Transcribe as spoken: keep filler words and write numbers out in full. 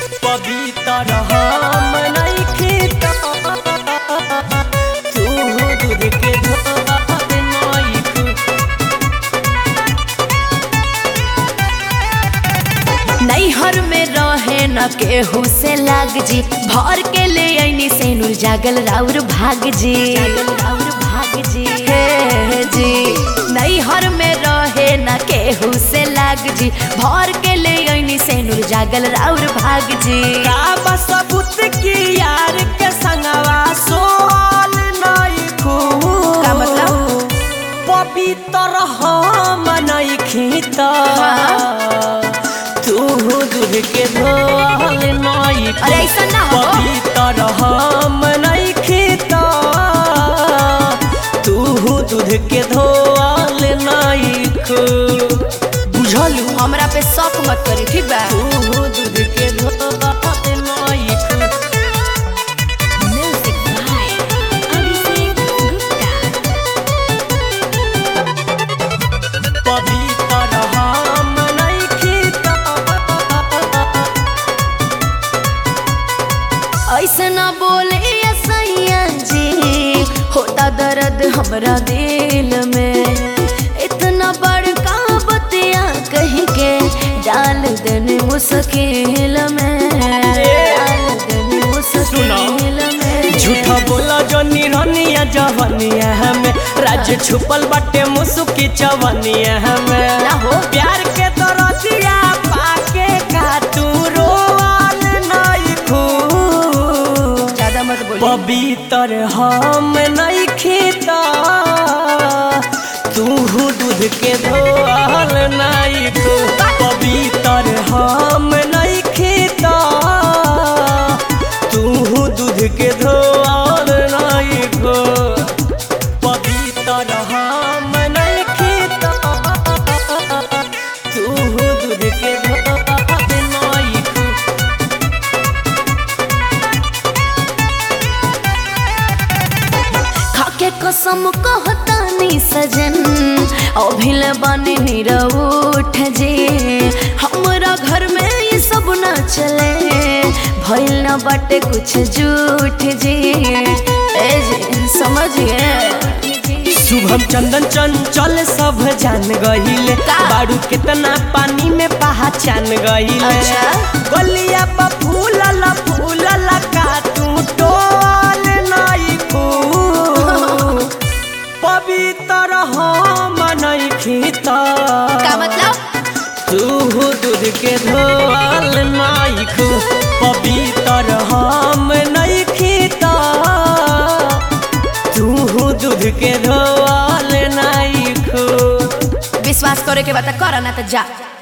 पवित्र हम नइखे त तू दूध के धोवत नइखे। नैहर में रहे न केहू से लाग जी, भर के ले आईनी सेनुर जागल राउर भाग जी, राउर भाग जी हे जी। नैहर में रहे न केहू से लाग जी, भर के ले आईनी सेनुर जागल राउर भाग जी। का बा सबूत की यार के संगवा सोल नइखू। का मतलब? पवित्र हम नइखे त तू दूध के धोवल नइखे। अरे ऐसा ना हो। पवित्र हम नइखे त तू दूध के धोवल नइखे। बुझलू? हमरा पे शक मत करी, ठीक बा? तू दूध के धोवल नइखे। Music by Abhishek Gupta. पवित्र हम नइखे त ऐसे ना बोले सैया जी, होता दर्द हमरा दिल में। इतना बड़का बतिया कह के डाल देने मुश्किल में, डाल देने मुश्किल में। झूठा बोला जो निरनिया जवनिया हमें, राज छुपल बाटे मुसुकी चवनिया हमें। ना हो। प्यार के दरदिया पाके का तू रोवाल नइखू। ज्यादा मत बोली। पवित्र हम नइखे त तू दूध के धोवल नइखू। पवित्र हम नइखे त तू दूध के धोवल नइखू। पवित्र हम नइखे त तू दूध के धोवल नइखू। खाके कसम कहतानी सजन, अभिल बने निरउठ जे। हमरा घर में ये सब न चले, भइल न बाटे कुछ झूठ जे। ए जे समझ गए? शुभम चंदन चंचल सब जान गहिले, का? बारू कितना पानी में पहचान गहिले। अच्छा। गलिया पर फूलल फूलल का तू टोल नइखू। पवित्र हम नइखे त का मतलब? तू दूध के धोवल नइखू। पवित्र हम नइखे त तू दूध के धोवल नइखू। विश्वास करे के बात कर ना तो जा।